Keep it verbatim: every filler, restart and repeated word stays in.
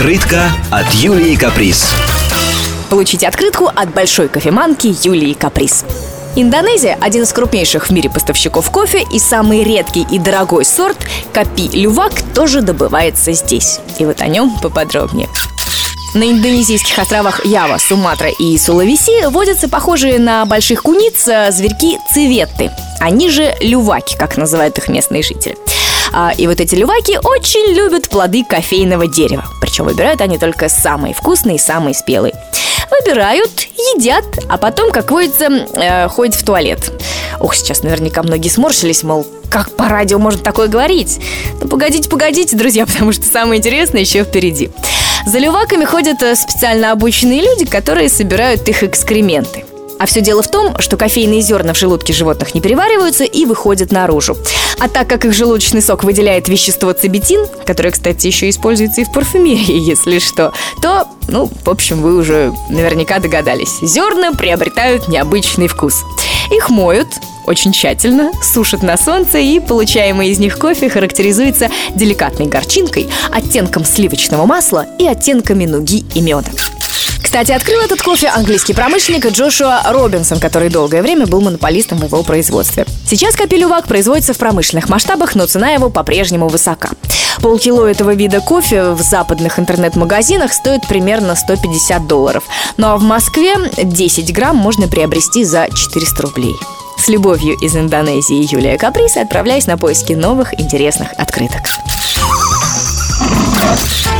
Открытка от Юлии Каприз. Получите открытку от большой кофеманки Юлии Каприз. Индонезия – один из крупнейших в мире поставщиков кофе, и самый редкий и дорогой сорт Капи Лювак тоже добывается здесь. И вот о нем поподробнее. На индонезийских островах Ява, Суматра и Сулавеси водятся похожие на больших куниц зверьки цеветты. Они же люваки, как называют их местные жители. А, и вот эти люваки очень любят плоды кофейного дерева. Причем выбирают они только самые вкусные и самые спелые. Выбирают, едят, а потом, как водится, э, ходят в туалет. Ох, сейчас наверняка многие сморщились, мол, как по радио можно такое говорить? Ну, погодите, погодите, друзья, потому что самое интересное еще впереди. За люваками ходят специально обученные люди, которые собирают их экскременты. А все дело в том, что кофейные зерна в желудке животных не перевариваются и выходят наружу. А так как их желудочный сок выделяет вещество цибетин, которое, кстати, еще используется и в парфюмерии, если что, то, ну, в общем, вы уже наверняка догадались. Зерна приобретают необычный вкус. Их моют очень тщательно, сушат на солнце, и получаемый из них кофе характеризуется деликатной горчинкой, оттенком сливочного масла и оттенками нуги и меда. Кстати, открыл этот кофе английский промышленник Джошуа Робинсон, который долгое время был монополистом в его производстве. Сейчас Капи Лювак производится в промышленных масштабах, но цена его по-прежнему высока. Полкило этого вида кофе в западных интернет-магазинах стоит примерно сто пятьдесят долларов. Ну а в Москве десять грамм можно приобрести за четыреста рублей. С любовью из Индонезии, Юлия Каприз, отправляюсь на поиски новых интересных открыток.